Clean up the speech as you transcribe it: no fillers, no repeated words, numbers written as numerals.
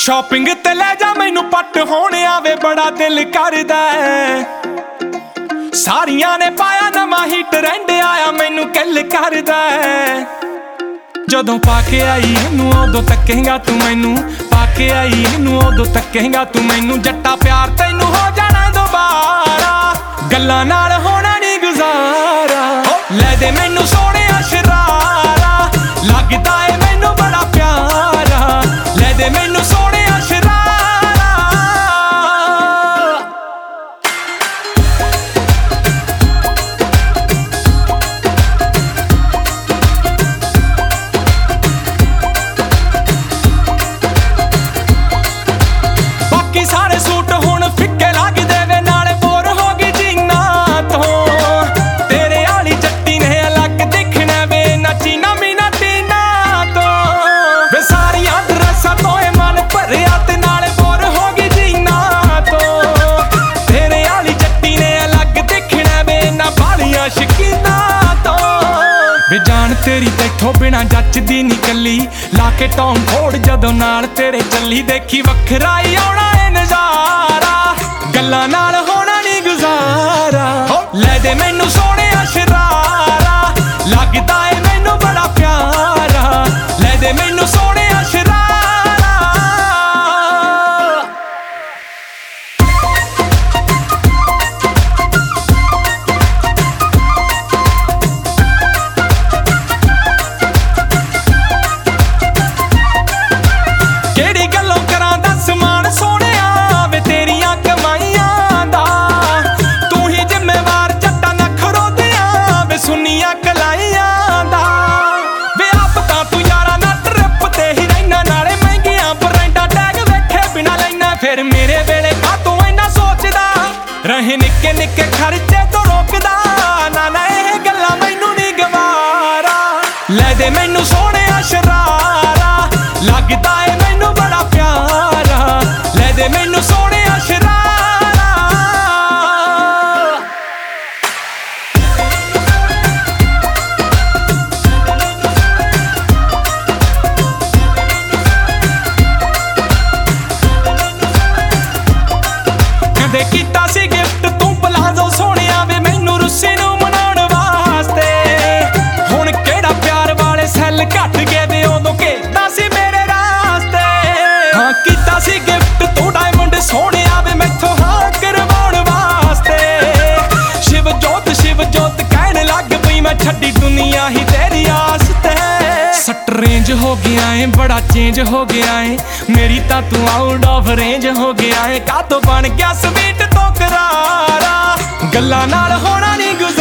Shopping ते ले जा मैनू पट होने आवे बड़ा दिल करदा सारियां ने पाया नवां ही ट्रेंड आया मैनू किल करदा जदों पाके आई इनू उदों तकेगा तू मैनू पाके आई इनू उदों तकेगा तू मैनू जट्टा प्यार तैनू हो जाना दोबारा गल्लां नाल होना नहीं गुजारा ले दे मैनू सोहणे शरारा लगदा है मैनू बड़ा प्यारा ले दे मैनू सोहणे जान तेरी तैथों बिना जचदी नी कली लाके टॉम फोड़ जदों नाल तेरे चली देखी वखरा ही आउणा है नजारा गल्लां नाल होना नी गुजारा ले दे मैनू सोहणे शरारा लगदा है मैनू बड़ा प्यारा ले दे मैनू सोहणे फिर मेरे वेले का तू इन्ना सोचदा रहे निक्के निक्के खर्चे तो रोकदा ना ना ये गल्लां मैनू नहीं गवारा ले दे मैनू सोहणे शरारा लगदा है मैनू बड़ा प्यारा ले दे मैनू सोहणे कीता सी गिफ्ट तू पलाजो सोहणिया वे मैनू रुस्सी नू मनाउण वास्ते हुण केड़ा प्यार वाले सैल घट गए वे उदों घेरदा सी मेरे रास्ते हाँ कीता सी गिफ्ट तू डायमंड सोहणिया वे मैथों हाँ करवाउण वास्ते शिव जोत कहण लग पई मैं छड्डी दुनिया ही तेरी आस ते सट रेंज हो गया है बड़ा चेंज हो गया है मेरी तां तू आउट ऑफ रेंज हो गया है का तो बन गया स्वीट तो करारा गल्लां नाल होना नहीं गुजारा।